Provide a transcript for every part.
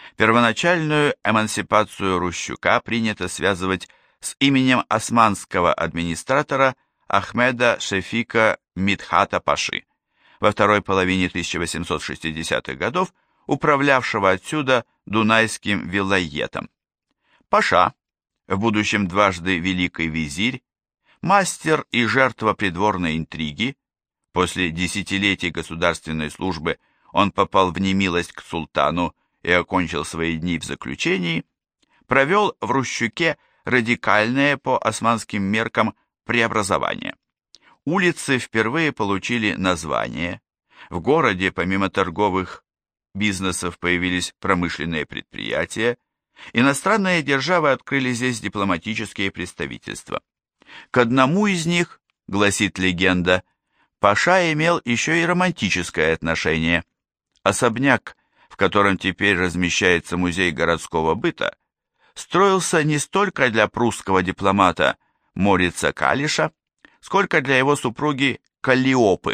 Первоначальную эмансипацию Рущука принято связывать с именем османского администратора Ахмеда Шефика Мидхата Паши, во второй половине 1860-х годов управлявшего отсюда Дунайским вилайетом. Паша, в будущем дважды великий визирь, мастер и жертва придворной интриги, после десятилетий государственной службы он попал в немилость к султану и окончил свои дни в заключении, провел в Рущуке радикальное по османским меркам преобразование. Улицы впервые получили название, в городе помимо торговых бизнесов появились промышленные предприятия, иностранные державы открыли здесь дипломатические представительства. К одному из них, гласит легенда, Паша имел еще и романтическое отношение. Особняк, в котором теперь размещается музей городского быта, строился не столько для прусского дипломата Морица Калиша, сколько для его супруги Каллиопы.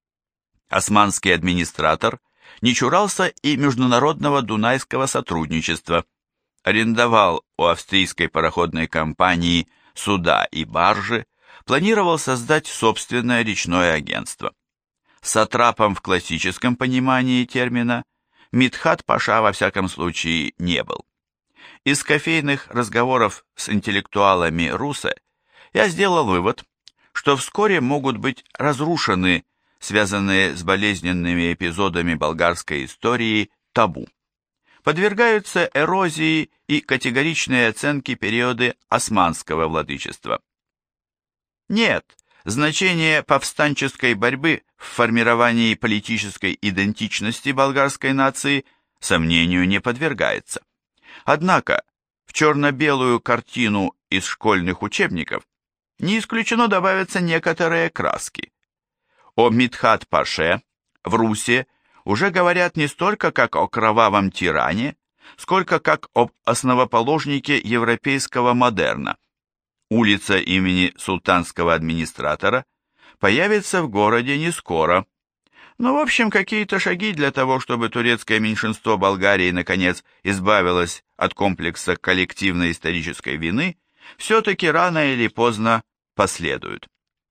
Османский администратор не чурался и международного дунайского сотрудничества, арендовал у австрийской пароходной компании суда и баржи, планировал создать собственное речное агентство. Сатрапом в классическом понимании термина Мидхат Паша во всяком случае не был. Из кофейных разговоров с интеллектуалами Русе я сделал вывод, что вскоре могут быть разрушены связанные с болезненными эпизодами болгарской истории табу. Подвергаются эрозии и категоричной оценке периоды османского владычества. Нет, значение повстанческой борьбы в формировании политической идентичности болгарской нации сомнению не подвергается. Однако в черно-белую картину из школьных учебников не исключено добавятся некоторые краски. О Мидхат-Паше в Руси уже говорят не столько как о кровавом тиране, сколько как об основоположнике европейского модерна. Улица имени султанского администратора появится в городе не скоро. Но, в общем, какие-то шаги для того, чтобы турецкое меньшинство Болгарии наконец избавилось от комплекса коллективной исторической вины, все-таки рано или поздно последуют.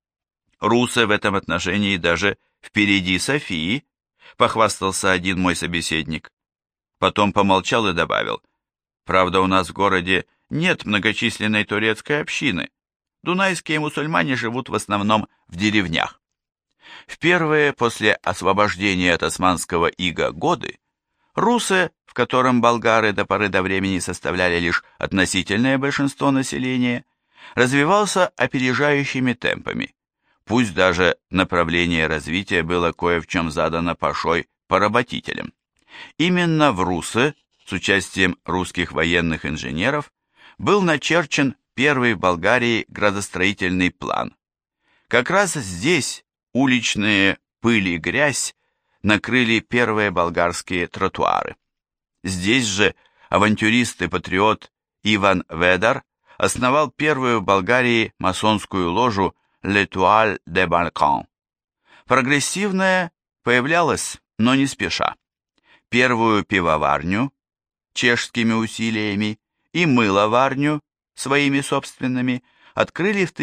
Русе в этом отношении даже впереди Софии, похвастался один мой собеседник. Потом помолчал и добавил: правда, у нас в городе нет многочисленной турецкой общины. Дунайские мусульмане живут в основном в деревнях. В первые после освобождения от османского ига годы Русе, в котором болгары до поры до времени составляли лишь относительное большинство населения, развивался опережающими темпами. Пусть даже направление развития было кое в чем задано Пашой поработителем. Именно в Русе, с участием русских военных инженеров, был начерчен первый в Болгарии градостроительный план. Как раз здесь уличные пыль и грязь накрыли первые болгарские тротуары. Здесь же авантюрист и патриот Иван Ведар основал первую в Болгарии масонскую ложу «L'Étoile des Balkans». Прогрессивная появлялась, но не спеша. Первую пивоварню чешскими усилиями и мыловарню своими собственными открыли в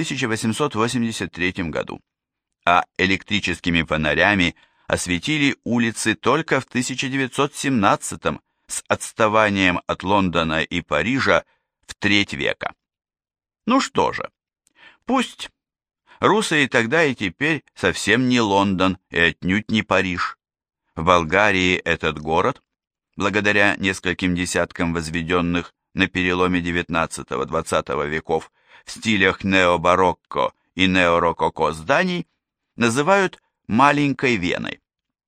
1883 году, а электрическими фонарями осветили улицы только в 1917 с отставанием от Лондона и Парижа в треть века. Ну что же, пусть. Русы и тогда, и теперь совсем не Лондон и отнюдь не Париж. В Болгарии этот город, благодаря нескольким десяткам возведенных на переломе XIX-XX веков в стилях необарокко и неорококо зданий, называют «маленькой Веной».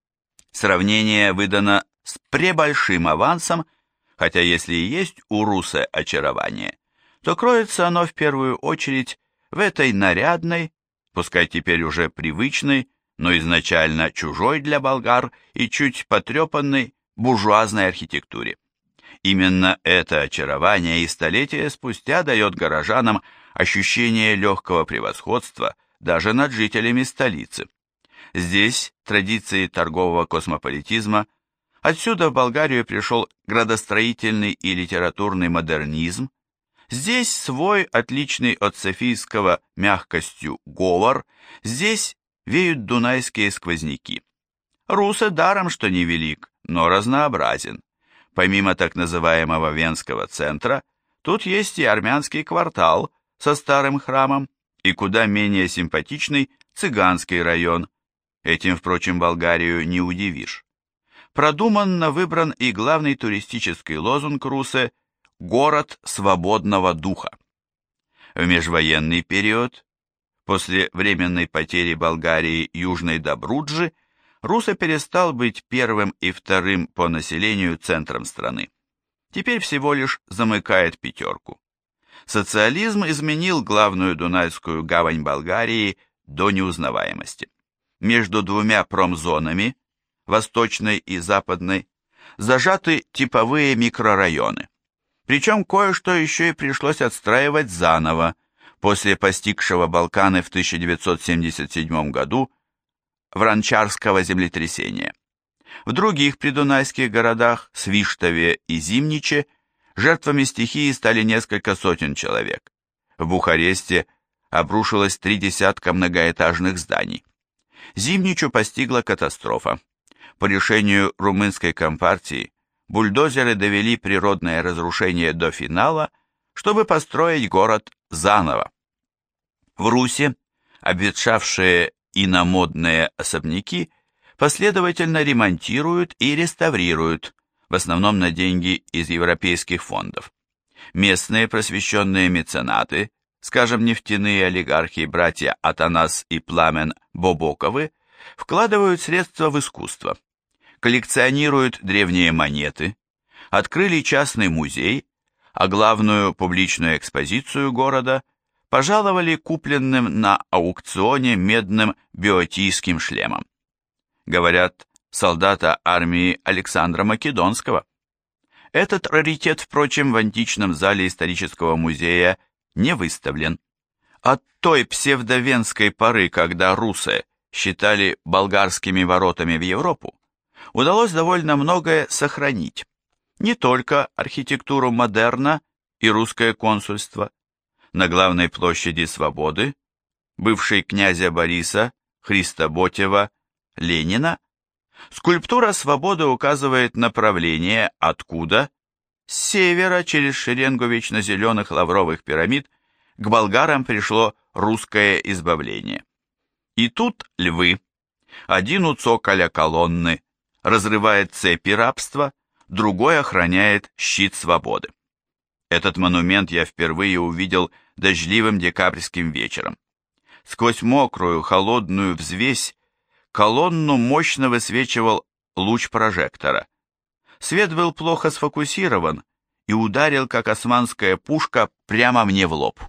Сравнение выдано с пребольшим авансом, хотя если и есть у Русе очарование, то кроется оно в первую очередь в этой нарядной, пускай теперь уже привычной, но изначально чужой для болгар и чуть потрепанной буржуазной архитектуре. Именно это очарование и столетия спустя дает горожанам ощущение легкого превосходства даже над жителями столицы. Здесь традиции торгового космополитизма Отсюда в Болгарию пришел градостроительный и литературный модернизм. Здесь свой, отличный от софийского мягкостью, говор, здесь веют дунайские сквозняки. Русе даром, что невелик, но разнообразен. Помимо так называемого Венского центра, тут есть и армянский квартал со старым храмом, и куда менее симпатичный цыганский район. Этим, впрочем, Болгарию не удивишь. Продуманно выбран и главный туристический лозунг Русе «Город свободного духа». В межвоенный период, после временной потери Болгарии Южной Добруджи, Русе перестал быть первым и вторым по населению центром страны. Теперь всего лишь замыкает пятерку. Социализм изменил главную дунайскую гавань Болгарии до неузнаваемости. Между двумя промзонами, восточной и западной, зажаты типовые микрорайоны. Причем кое-что еще и пришлось отстраивать заново, после постигшего Балканы в 1977 году вранчарского землетрясения. В других придунайских городах, Свиштове и Зимниче, жертвами стихии стали несколько сотен человек. В Бухаресте обрушилось 3 десятка многоэтажных зданий. Зимничу постигла катастрофа. По решению румынской компартии бульдозеры довели природное разрушение до финала, чтобы построить город заново. В Руси обветшавшие иномодные особняки последовательно ремонтируют и реставрируют, в основном на деньги из европейских фондов. Местные просвещенные меценаты, скажем, нефтяные олигархи братья Атанас и Пламен Бобоковы, вкладывают средства в искусство, коллекционируют древние монеты, открыли частный музей, а главную публичную экспозицию города пожаловали купленным на аукционе медным биотийским шлемом. Говорят, солдата армии Александра Македонского. Этот раритет, впрочем, в античном зале исторического музея не выставлен. От той псевдовенской поры, когда русы считали болгарскими воротами в Европу, удалось довольно многое сохранить. Не только архитектуру модерна и русское консульство. На главной площади Свободы, бывшей князя Бориса, Христоботева, Ленина, скульптура Свободы указывает направление, откуда, с севера через шеренгу вечно зеленых лавровых пирамид, к болгарам пришло русское избавление. И тут львы. Один у цоколя колонны разрывает цепи рабства, другой охраняет щит свободы. Этот монумент я впервые увидел дождливым декабрьским вечером. Сквозь мокрую, холодную взвесь колонну мощно высвечивал луч прожектора. Свет был плохо сфокусирован и ударил, как османская пушка, прямо мне в лоб.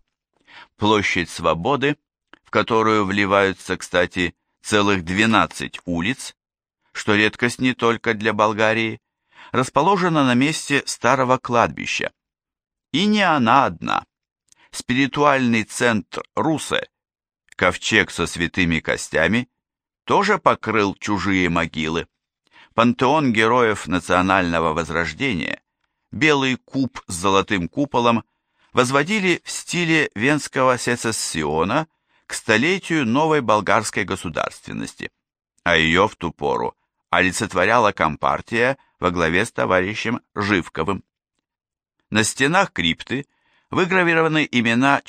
Площадь Свободы, в которую вливаются, кстати, целых 12 улиц, что редкость не только для Болгарии, расположена на месте старого кладбища. И не она одна. Спиритуальный центр Русе, ковчег со святыми костями, тоже покрыл чужие могилы. Пантеон героев национального возрождения, белый куб с золотым куполом, возводили в стиле Венского сецессиона к столетию новой болгарской государственности, а ее в ту пору олицетворяла компартия во главе с товарищем Живковым. На стенах крипты выгравированы имена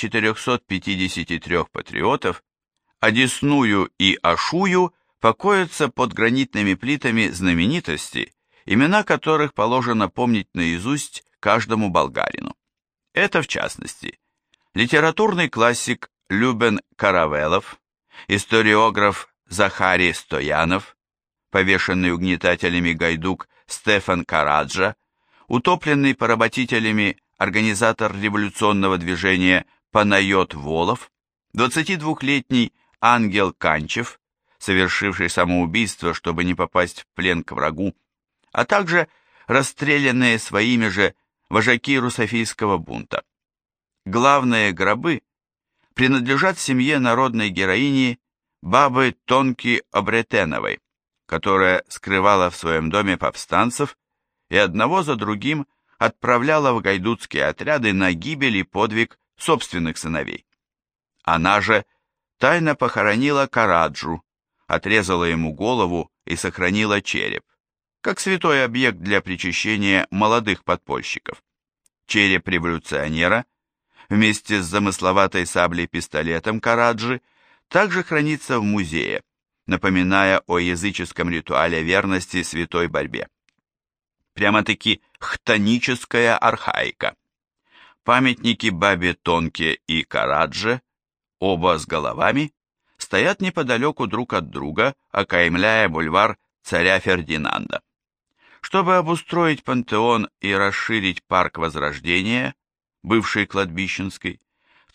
453 патриотов, а Десную и Ашую покоятся под гранитными плитами знаменитостей, имена которых положено помнить наизусть каждому болгарину. Это, в частности, литературный классик Любен Каравелов, историограф Захарий Стоянов, повешенный угнетателями гайдук Стефан Караджа, утопленный поработителями организатор революционного движения Панайот Волов, 22-летний Ангел Канчев, совершивший самоубийство, чтобы не попасть в плен к врагу, а также расстрелянные своими же вожаки русофийского бунта. Главные гробы принадлежат семье народной героини бабы Тонки Обретеновой, которая скрывала в своем доме повстанцев и одного за другим отправляла в гайдутские отряды на гибель и подвиг собственных сыновей. Она же тайно похоронила Караджу, отрезала ему голову и сохранила череп, как святой объект для причащения молодых подпольщиков. Череп революционера вместе с замысловатой саблей-пистолетом Караджи также хранится в музее, напоминая о языческом ритуале верности святой борьбе. Прямо-таки хтоническая архаика. Памятники Бабе Тонке и Карадже, оба с головами, стоят неподалеку друг от друга, окаймляя бульвар царя Фердинанда. Чтобы обустроить пантеон и расширить парк Возрождения, бывший кладбищенский, в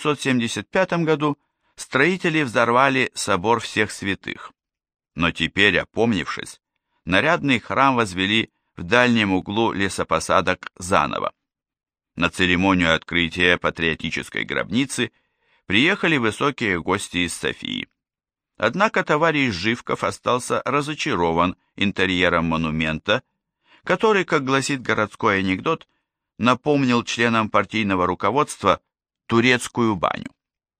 1975 году строители взорвали собор всех святых. Но теперь, опомнившись, нарядный храм возвели в дальнем углу лесопосадок заново. На церемонию открытия патриотической гробницы приехали высокие гости из Софии. Однако товарищ Живков остался разочарован интерьером монумента, который, как гласит городской анекдот, напомнил членам партийного руководства турецкую баню.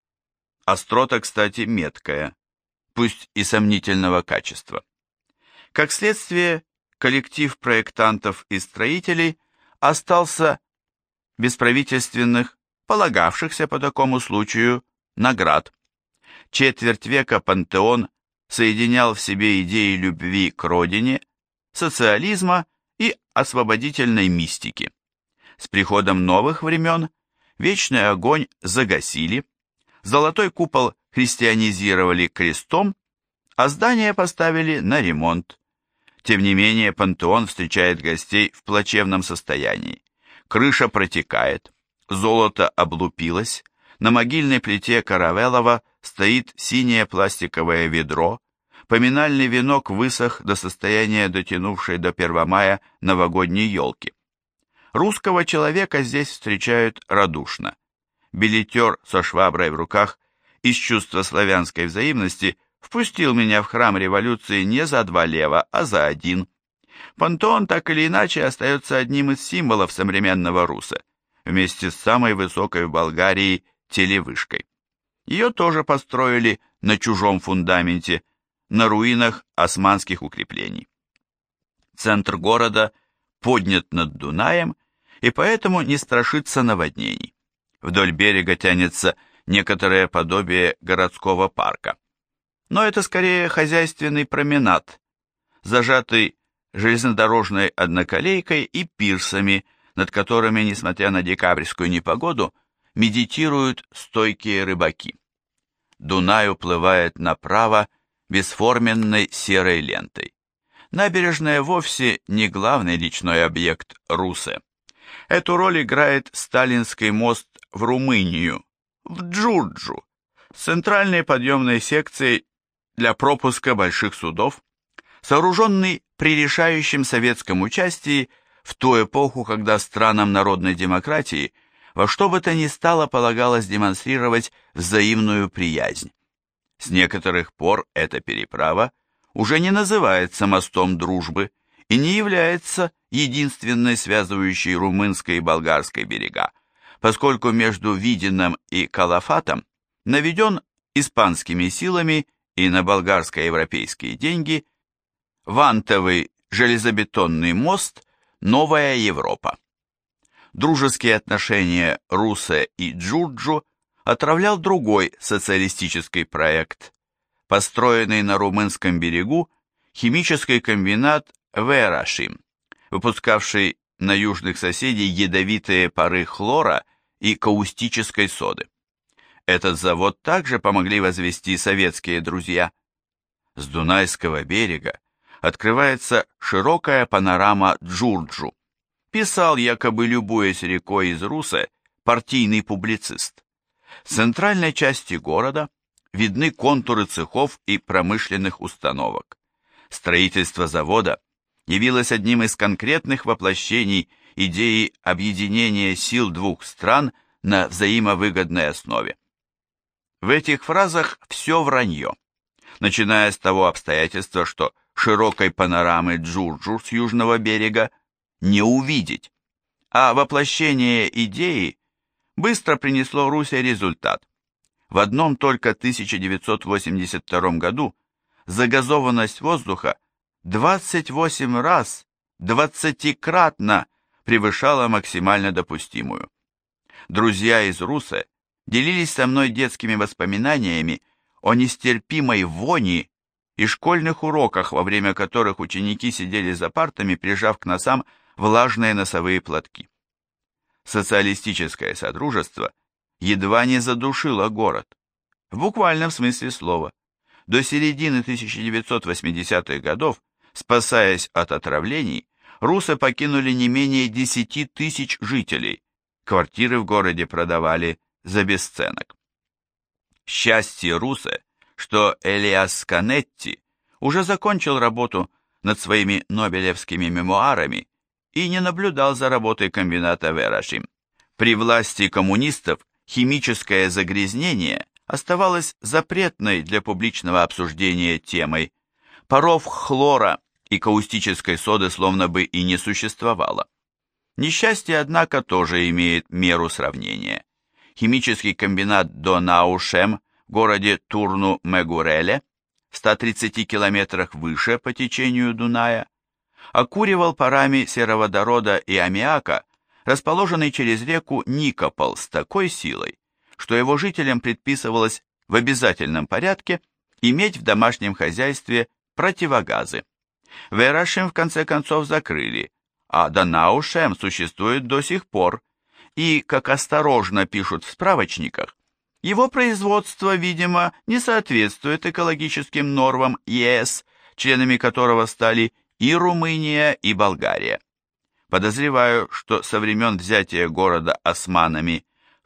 Острота, кстати, меткая, пусть и сомнительного качества. Как следствие, коллектив проектантов и строителей остался без правительственных, полагавшихся по такому случаю, наград. Четверть века пантеон соединял в себе идеи любви к родине, социализма и освободительной мистики. С приходом новых времен вечный огонь загасили, золотой купол христианизировали крестом, а здание поставили на ремонт. Тем не менее, пантеон встречает гостей в плачевном состоянии. Крыша протекает, золото облупилось, на могильной плите Каравеллова стоит синее пластиковое ведро, поминальный венок высох до состояния дотянувшей до 1 мая новогодней елки. Русского человека здесь встречают радушно. Билетер со шваброй в руках из чувства славянской взаимности впустил меня в храм революции не за 2 лева, а за 1. Пантеон так или иначе остается одним из символов современного Руса, вместе с самой высокой в Болгарии телевышкой. Ее тоже построили на чужом фундаменте, на руинах османских укреплений. Центр города поднят над Дунаем и поэтому не страшится наводнений. Вдоль берега тянется некоторое подобие городского парка. Но это скорее хозяйственный променад, зажатый железнодорожной одноколейкой и пирсами, над которыми, несмотря на декабрьскую непогоду, медитируют стойкие рыбаки. Дунай уплывает направо бесформенной серой лентой. Набережная вовсе не главный речной объект Русе. Эту роль играет Сталинский мост в Румынию, в Джурджу, с центральной подъемной секцией для пропуска больших судов, сооруженный при решающем советском участии в ту эпоху, когда странам народной демократии во что бы то ни стало полагалось демонстрировать взаимную приязнь. С некоторых пор эта переправа уже не называется мостом дружбы и не является единственной связывающей румынской и болгарской берега, поскольку между Видином и Калафатом наведен испанскими силами и на болгарско-европейские деньги вантовый железобетонный мост «Новая Европа». Дружеские отношения Русе и Джурджу отравлял другой социалистический проект, построенный на румынском берегу химический комбинат Верашим, выпускавший на южных соседей ядовитые пары хлора и каустической соды. Этот завод также помогли возвести советские друзья. С Дунайского берега открывается широкая панорама Джурджу, писал, якобы любуясь рекой из Русе, партийный публицист. В центральной части города видны контуры цехов и промышленных установок. Строительство завода явилось одним из конкретных воплощений идеи объединения сил двух стран на взаимовыгодной основе. В этих фразах все вранье, начиная с того обстоятельства, что широкой панорамы Джурджур с южного берега не увидеть, а воплощение идеи быстро принесло Руси результат. В одном только 1982 году загазованность воздуха 28 раз, 20-кратно превышала максимально допустимую. Друзья из Русе делились со мной детскими воспоминаниями о нестерпимой вони и школьных уроках, во время которых ученики сидели за партами, прижав к носам влажные носовые платки. Социалистическое содружество едва не задушило город. В буквальном смысле слова. До середины 1980-х годов, спасаясь от отравлений, русы покинули не менее 10 тысяч жителей. Квартиры в городе продавали за бесценок. Счастье Русе, что Элиас Канетти уже закончил работу над своими нобелевскими мемуарами и не наблюдал за работой комбината Верашим. При власти коммунистов химическое загрязнение оставалось запретной для публичного обсуждения темой. Паров хлора и каустической соды словно бы и не существовало. Несчастье, однако, тоже имеет меру сравнения. Химический комбинат Донаушем в городе Турну-Мегуреле, в 130 километрах выше по течению Дуная, окуривал парами сероводорода и аммиака расположенный через реку Никопол с такой силой, что его жителям предписывалось в обязательном порядке иметь в домашнем хозяйстве противогазы. Верашим в конце концов закрыли, а Донаушем существует до сих пор, и, как осторожно пишут в справочниках, его производство, видимо, не соответствует экологическим нормам ЕС, членами которого стали и Румыния, и Болгария. Подозреваю, что со времен взятия города османами в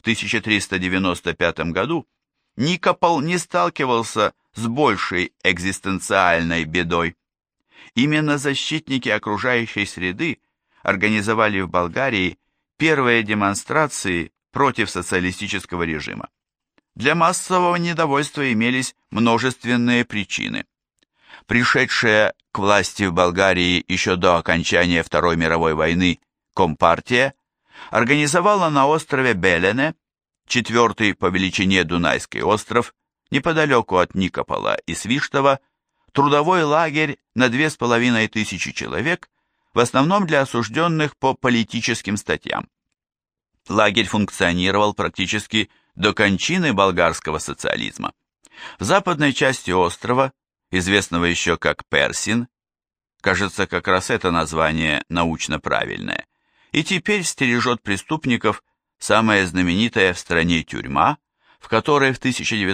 1395 году Никопол не сталкивался с большей экзистенциальной бедой. Именно защитники окружающей среды организовали в Болгарии первые демонстрации против социалистического режима. Для массового недовольства имелись множественные причины. Пришедшая к власти в Болгарии еще до окончания Второй мировой войны Компартия организовала на острове Белене, четвертый по величине Дунайский остров, неподалеку от Никопола и Свиштова, трудовой лагерь на 2500 человек, в основном для осужденных по политическим статьям. Лагерь функционировал практически до кончины болгарского социализма. В западной части острова, известного еще как Персин, кажется, как раз это название научно правильное, и теперь стережет преступников самая знаменитая в стране тюрьма, в которой в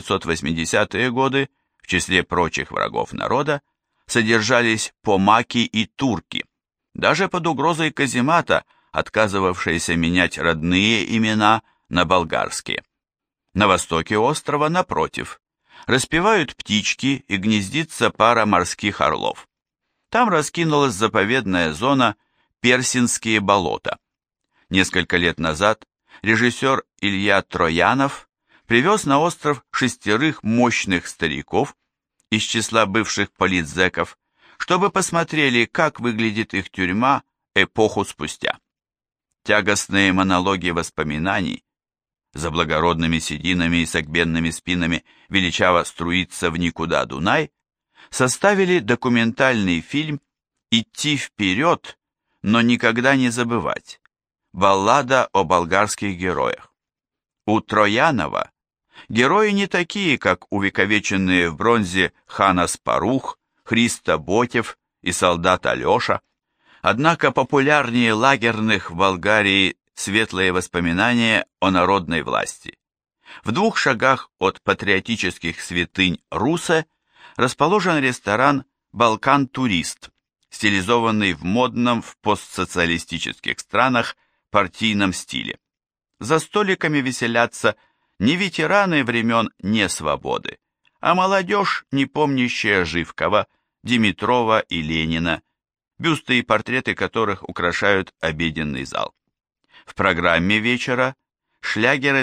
1980-е годы, в числе прочих врагов народа, содержались помаки и турки, даже под угрозой каземата, отказывавшиеся менять родные имена на болгарские. На востоке острова, напротив, распевают птички и гнездится пара морских орлов. Там раскинулась заповедная зона Персинские болота. Несколько лет назад режиссер Илья Троянов привез на остров 6 мощных стариков из числа бывших политзеков, чтобы посмотрели, как выглядит их тюрьма эпоху спустя. Тягостные монологи воспоминаний, за благородными сединами и согбенными спинами величаво струится в никуда Дунай, составили документальный фильм «Идти вперед, но никогда не забывать. Баллада о болгарских героях». У Троянова герои не такие, как увековеченные в бронзе Ханас Парух, Христо Ботев и солдат Алеша, однако популярнее лагерных в Болгарии светлые воспоминания о народной власти. В 2 шагах от патриотических святынь Русе расположен ресторан «Балкан-турист», стилизованный в модном в постсоциалистических странах партийном стиле. За столиками веселятся не ветераны времен несвободы, а молодежь, не помнящая Живкова, Димитрова и Ленина, бюсты и портреты которых украшают обеденный зал. В программе вечера шлягеры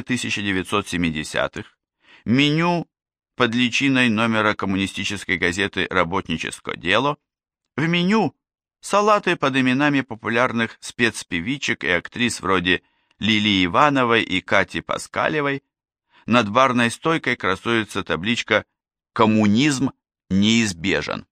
1970-х, меню под личиной номера коммунистической газеты «Работническое дело», В меню салаты под именами популярных спецпевичек и актрис вроде Лилии Ивановой и Кати Паскалевой. Над барной стойкой красуется табличка «Коммунизм неизбежен».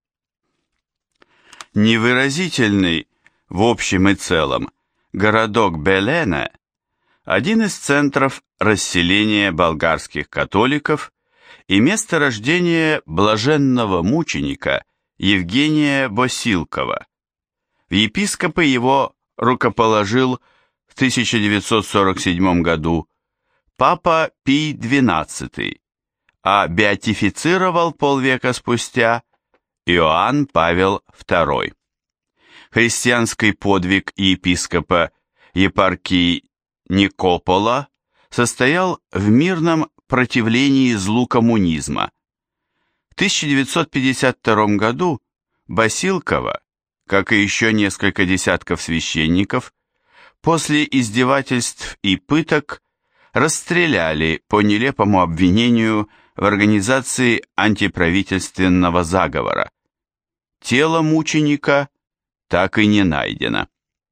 Невыразительный в общем и целом городок Белене – один из центров расселения болгарских католиков и место рождения блаженного мученика Евгения Босилкова. В епископы его рукоположил в 1947 году папа Пий XII, а беатифицировал полвека спустя Иоанн Павел II. Христианский подвиг епископа епархии Никопола состоял в мирном противлении злу коммунизма. В 1952 году Босилкова, как и еще несколько десятков священников, после издевательств и пыток расстреляли по нелепому обвинению в организации антиправительственного заговора. Тело мученика так и не найдено.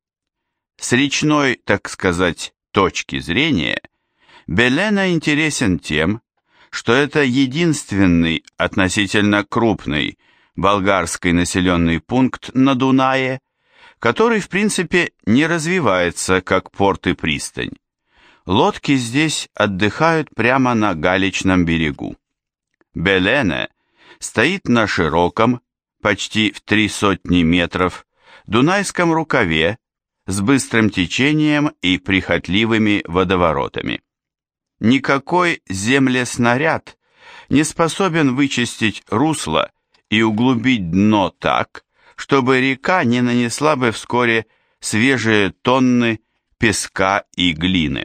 С речной, так сказать, точки зрения, Белена интересен тем, что это единственный относительно крупный болгарский населенный пункт на Дунае, который в принципе не развивается как порт и пристань. Лодки здесь отдыхают прямо на галечном берегу. Белене стоит на широком, почти в 300 метров, Дунайском рукаве с быстрым течением и прихотливыми водоворотами. Никакой землеснаряд не способен вычистить русло и углубить дно так, чтобы река не нанесла бы вскоре свежие тонны песка и глины.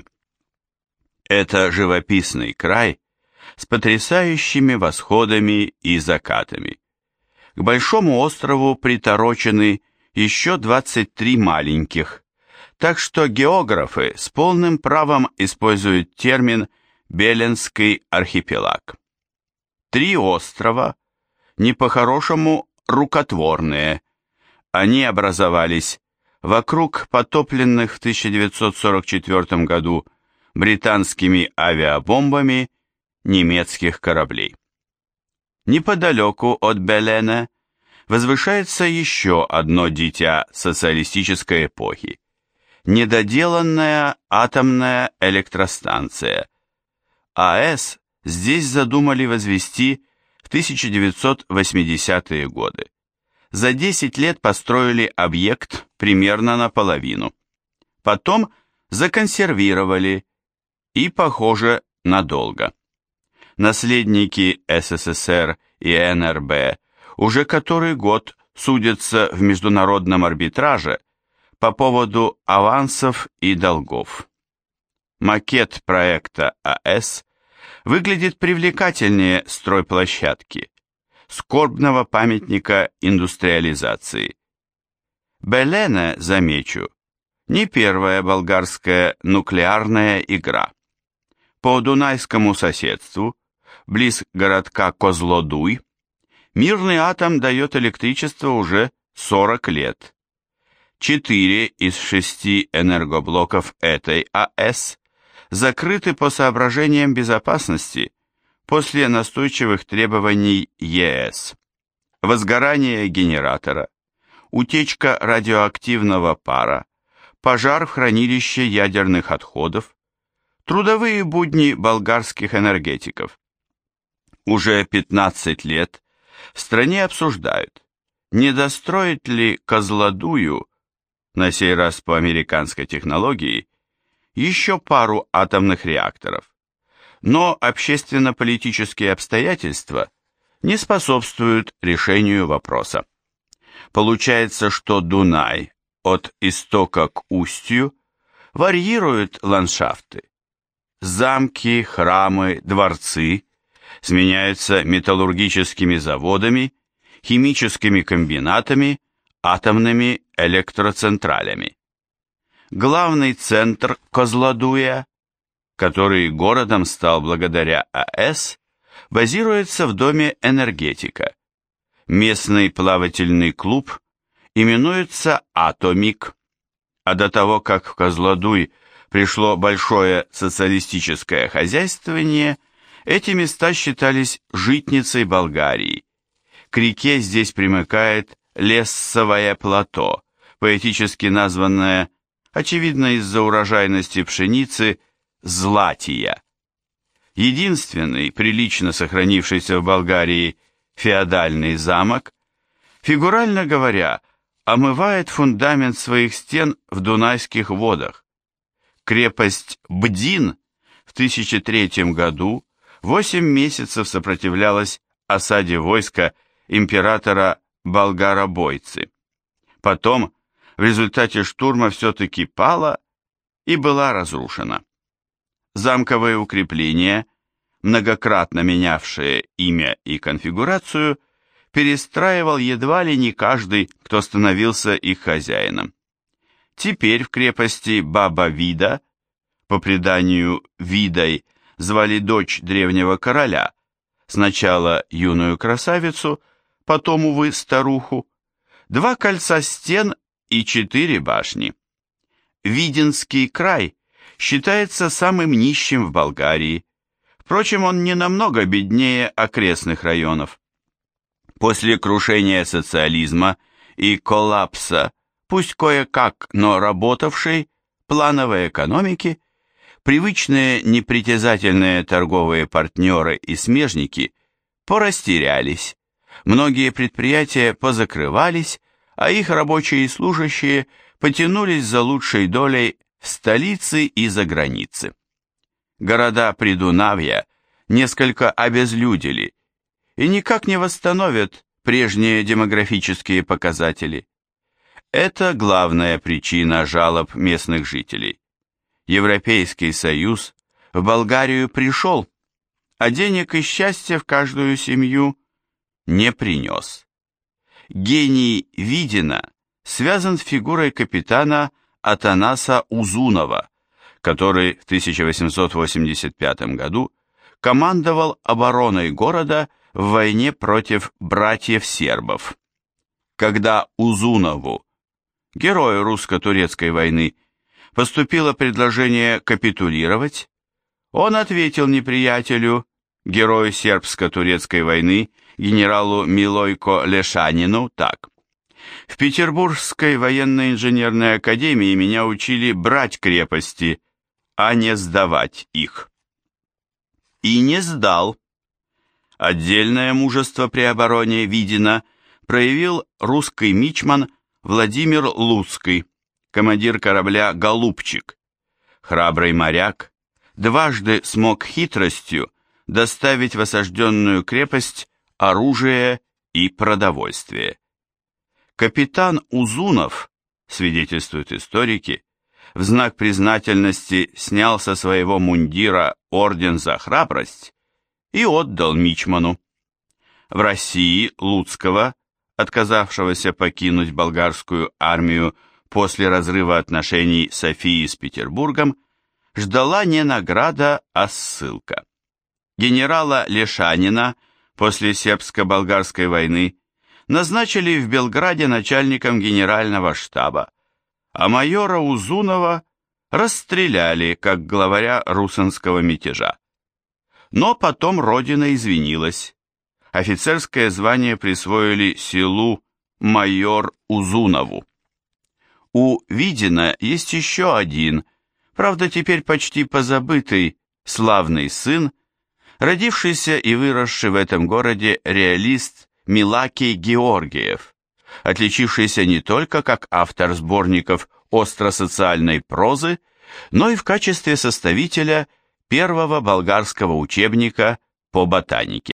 Это живописный край с потрясающими восходами и закатами. К большому острову приторочены еще 23 маленьких, так что географы с полным правом используют термин «Беленский архипелаг». 3 острова, не по-хорошему рукотворные. Они образовались вокруг потопленных в 1944 году британскими авиабомбами немецких кораблей. Неподалеку от Белене возвышается еще одно дитя социалистической эпохи – недоделанная атомная электростанция. АЭС здесь задумали возвести в 1980-е годы. За 10 лет построили объект примерно наполовину. Потом законсервировали и, похоже, надолго. Наследники СССР и НРБ уже который год судятся в международном арбитраже по поводу авансов и долгов. Макет проекта АЭС выглядит привлекательнее стройплощадки, скорбного памятника индустриализации. Белене, замечу, не первая болгарская нуклеарная игра. По дунайскому соседству, близ городка Козлодуй, мирный атом дает электричество уже 40 лет. 4 из 6 энергоблоков этой АЭС закрыты по соображениям безопасности после настойчивых требований ЕС. Возгорание генератора, утечка радиоактивного пара, пожар в хранилище ядерных отходов, трудовые будни болгарских энергетиков. Уже 15 лет в стране обсуждают, не достроить ли Козлодую, на сей раз по американской технологии, еще пару атомных реакторов. Но общественно-политические обстоятельства не способствуют решению вопроса. Получается, что Дунай от истока к устью варьирует ландшафты. Замки, храмы, дворцы сменяются металлургическими заводами, химическими комбинатами, атомными электроцентралями. Главный центр Козлодуя, который городом стал благодаря АЭС, базируется в доме энергетика. Местный плавательный клуб именуется атомик, а до того, как в Козлодуй пришло большое социалистическое хозяйствование, эти места считались житницей Болгарии. К реке здесь примыкает Лессовое плато, поэтически названное, очевидно из-за урожайности пшеницы, Златия. Единственный прилично сохранившийся в Болгарии феодальный замок, фигурально говоря, омывает фундамент своих стен в Дунайских водах. Крепость Бдин в 1003 году 8 месяцев сопротивлялась осаде войска императора Болгаробойцы. Потом в результате штурма все-таки пала и была разрушена. Замковые укрепления, многократно менявшие имя и конфигурацию, перестраивал едва ли не каждый, кто становился их хозяином. Теперь в крепости Баба-Вида, по преданию Видой, звали дочь древнего короля, сначала юную красавицу, потом, увы, старуху, 2 кольца стен и 4 башни. Видинский край считается самым нищим в Болгарии. Впрочем, он не намного беднее окрестных районов. После крушения социализма и коллапса, пусть кое-как, но работавшей, плановой экономики, привычные непритязательные торговые партнеры и смежники порастерялись, многие предприятия позакрывались, а их рабочие и служащие потянулись за лучшей долей в столицы и за границы. Города Придунавья несколько обезлюдили и никак не восстановят прежние демографические показатели. Это главная причина жалоб местных жителей. Европейский Союз в Болгарию пришел, а денег и счастья в каждую семью не принес. Гений Видина связан с фигурой капитана Атанаса Узунова, который в 1885 году командовал обороной города в войне против братьев-сербов. Когда Узунову, герою русско-турецкой войны, поступило предложение капитулировать, он ответил неприятелю, герою сербско-турецкой войны, генералу Милойко Лешанину, так: «В Петербургской военно-инженерной академии меня учили брать крепости, а не сдавать их». И не сдал. Отдельное мужество при обороне Видина проявил русский мичман Владимир Луцкий, командир корабля «Голубчик». Храбрый моряк дважды смог хитростью доставить в осажденную крепость оружие и продовольствие. Капитан Узунов, свидетельствуют историки, в знак признательности снял со своего мундира орден за храбрость и отдал мичману. В России Луцкого, отказавшегося покинуть болгарскую армию после разрыва отношений Софии с Петербургом, ждала не награда, а ссылка. Генерала Лешанина после сербско-болгарской войны назначили в Белграде начальником генерального штаба, а майора Узунова расстреляли как главаря русанского мятежа. Но потом родина извинилась. Офицерское звание присвоили селу майор Узунову. У Видина есть еще один, правда теперь почти позабытый, славный сын, родившийся и выросший в этом городе реалист Милакий Георгиев, отличившийся не только как автор сборников остросоциальной прозы, но и в качестве составителя первого болгарского учебника по ботанике.